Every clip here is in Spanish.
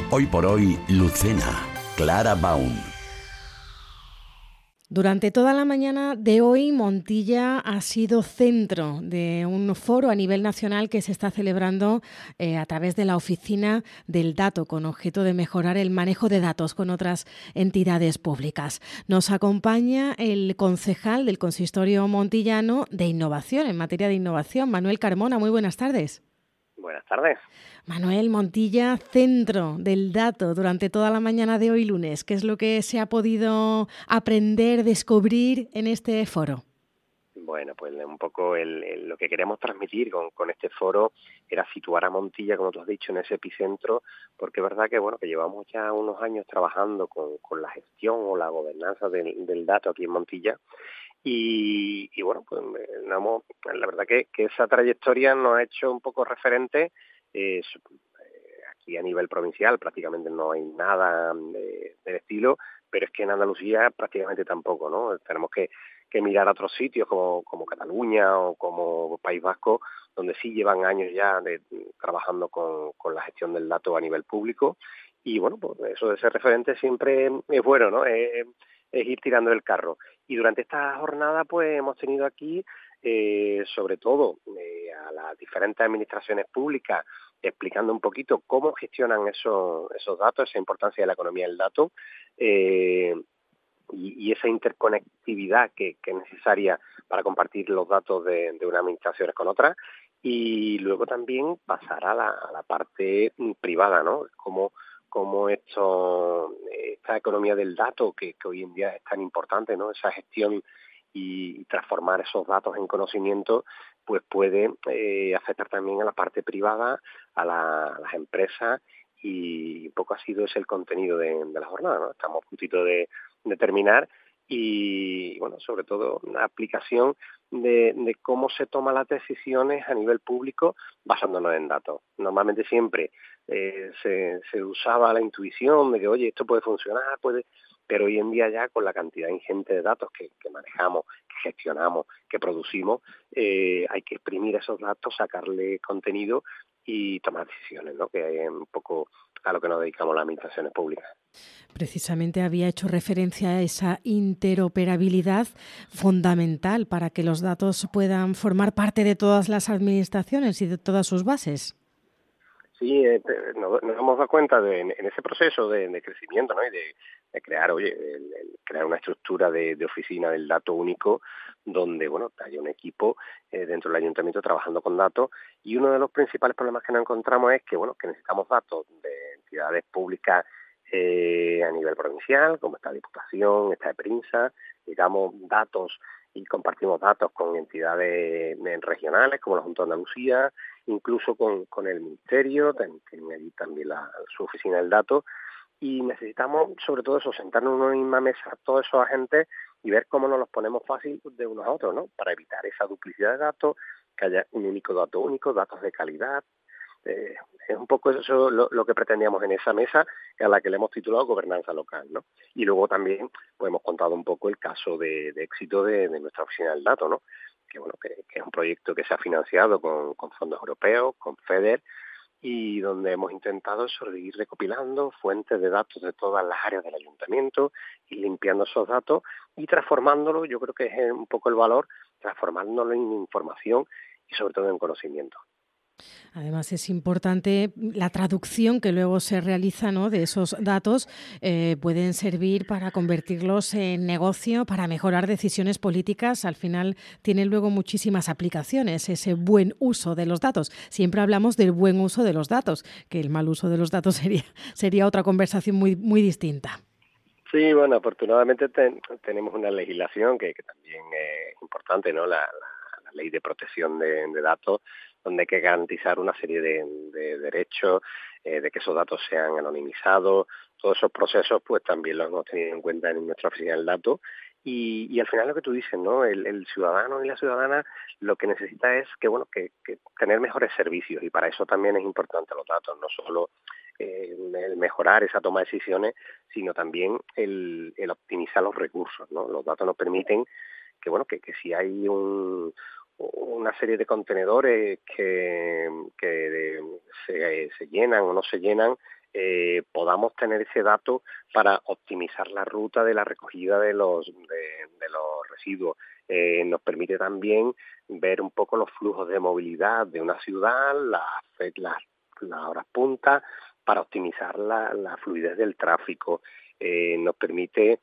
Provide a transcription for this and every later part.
Hoy por hoy, Lucena, Clara Baum. Durante toda la mañana de hoy, Montilla ha sido centro de un foro a nivel nacional que se está celebrando a través de la Oficina del Dato, con objeto de mejorar el manejo de datos con otras entidades públicas. Nos acompaña el concejal del Consistorio montillano de Innovación, en materia de innovación, Manuel Carmona. Muy buenas tardes. Buenas tardes. Manuel, Montilla, centro del dato durante toda la mañana de hoy lunes. ¿Qué es lo que se ha podido aprender, descubrir en este foro? Bueno, pues un poco lo que queremos transmitir con este foro era situar a Montilla, como tú has dicho, en ese epicentro, porque es verdad que que llevamos ya unos años trabajando con la gestión o la gobernanza del dato aquí en Montilla. Y bueno, pues la verdad que esa trayectoria nos ha hecho un poco referente. Aquí a nivel provincial prácticamente no hay nada del estilo, pero es que en Andalucía prácticamente tampoco, ¿no? Tenemos que mirar a otros sitios como Cataluña o como País Vasco, donde sí llevan años ya trabajando con la gestión del dato a nivel público. Y bueno, pues eso de ser referente siempre es bueno, ¿no? Es ir tirando el carro. Y durante esta jornada pues hemos tenido aquí sobre todo a las diferentes administraciones públicas explicando un poquito cómo gestionan esos datos, esa importancia de la economía del dato y esa interconectividad que es necesaria para compartir los datos de unas administraciones con otras. Y luego también pasar a la parte privada, ¿no? Cómo esta economía del dato que hoy en día es tan importante, ¿no? Esa gestión y transformar esos datos en conocimiento, pues puede afectar también a la parte privada, a las empresas, y un poco ha sido ese el contenido de la jornada, ¿no? Estamos a puntito de terminar y, bueno, sobre todo una aplicación de cómo se toman las decisiones a nivel público basándonos en datos. Normalmente siempre se usaba la intuición de que, oye, esto puede funcionar, pero hoy en día ya con la cantidad ingente de datos que manejamos, que gestionamos, que producimos, hay que exprimir esos datos, sacarle contenido y tomar decisiones, ¿no? Que es un poco a lo que nos dedicamos las administraciones públicas. Precisamente había hecho referencia a esa interoperabilidad fundamental para que los datos puedan formar parte de todas las administraciones y de todas sus bases. Sí, nos hemos dado cuenta en ese proceso de crecimiento, ¿no? Y de crear, crear una estructura de oficina del dato único donde, bueno, haya un equipo dentro del ayuntamiento trabajando con datos. Y uno de los principales problemas que nos encontramos es que, bueno, que necesitamos datos de entidades públicas a nivel provincial, como esta Diputación, esta de Prensa, digamos, datos y compartimos datos con entidades regionales como la Junta de Andalucía, incluso con el Ministerio, tiene allí también su oficina del dato, y necesitamos sobre todo eso, sentarnos en una misma mesa todos esos agentes y ver cómo nos los ponemos fácil de unos a otros, ¿no? Para evitar esa duplicidad de datos, que haya un único dato único, datos de calidad. Es un poco eso lo que pretendíamos en esa mesa, a la que le hemos titulado Gobernanza Local, ¿no? Y luego también pues hemos contado un poco el caso de éxito de nuestra oficina del dato, ¿no? Que bueno, que es un proyecto que se ha financiado con fondos europeos, con FEDER, y donde hemos intentado seguir recopilando fuentes de datos de todas las áreas del ayuntamiento y limpiando esos datos y transformándolo, yo creo que es un poco el valor, transformándolo en información y sobre todo en conocimiento. Además, es importante la traducción que luego se realiza, ¿no?, de esos datos. Pueden servir para convertirlos en negocio, para mejorar decisiones políticas. Al final tiene luego muchísimas aplicaciones ese buen uso de los datos. Siempre hablamos del buen uso de los datos, que el mal uso de los datos sería otra conversación muy, muy distinta. Sí, bueno, afortunadamente tenemos una legislación que también es importante, ¿no? La ley de protección de datos, donde hay que garantizar una serie de derechos, de que esos datos sean anonimizados. Todos esos procesos pues también los hemos tenido en cuenta en nuestra oficina del dato. Y al final lo que tú dices, ¿no? El ciudadano y la ciudadana lo que necesita es que tener mejores servicios, y para eso también es importante los datos, no solo el mejorar esa toma de decisiones, sino también el optimizar los recursos, ¿no? Los datos nos permiten que si hay una serie de contenedores que se llenan o no se llenan, podamos tener ese dato para optimizar la ruta de la recogida de los residuos. Nos permite también ver un poco los flujos de movilidad de una ciudad, las horas punta, para optimizar la fluidez del tráfico. Nos permite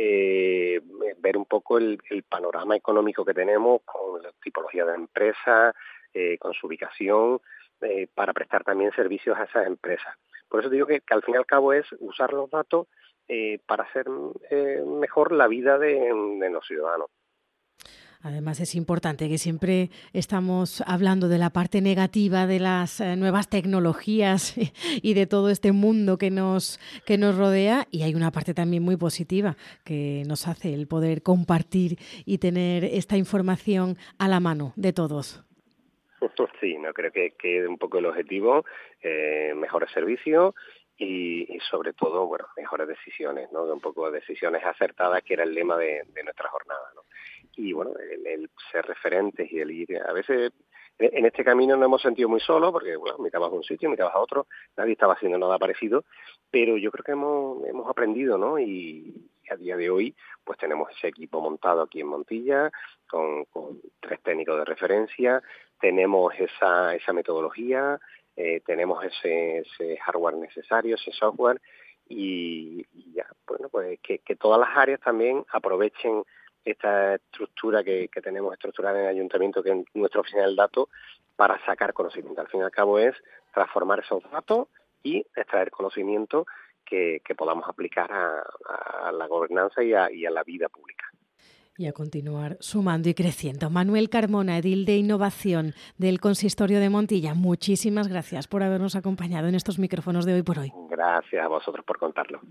ver un poco el panorama económico que tenemos con la tipología de empresas, con su ubicación, para prestar también servicios a esas empresas. Por eso digo que al fin y al cabo es usar los datos para hacer mejor la vida de los ciudadanos. Además es importante que siempre estamos hablando de la parte negativa de las nuevas tecnologías y de todo este mundo que nos rodea, y hay una parte también muy positiva que nos hace el poder compartir y tener esta información a la mano de todos. Sí, no creo que quede un poco el objetivo, mejores servicios y sobre todo, bueno, mejores decisiones, ¿no? Un poco decisiones acertadas, que era el lema de nuestra jornada, ¿no? Y bueno, el ser referentes y el ir, a veces en este camino nos hemos sentido muy solos, porque bueno, mirabas a un sitio, mirabas a otro, nadie estaba haciendo nada parecido, pero yo creo que hemos aprendido, ¿no? Y a día de hoy pues tenemos ese equipo montado aquí en Montilla, con 3 técnicos de referencia, tenemos esa metodología, tenemos ese hardware necesario, ese software, y ya, bueno, pues que todas las áreas también aprovechen esta estructura que tenemos estructurada en el ayuntamiento, que es nuestra oficina del dato, para sacar conocimiento. Al fin y al cabo es transformar esos datos y extraer conocimiento que podamos aplicar a la gobernanza y a la vida pública. Y a continuar sumando y creciendo. Manuel Carmona, edil de Innovación del Consistorio de Montilla, muchísimas gracias por habernos acompañado en estos micrófonos de Hoy por Hoy. Gracias a vosotros por contarlo.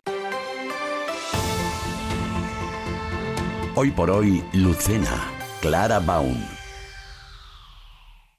Hoy por Hoy, Lucena, Clara Baun.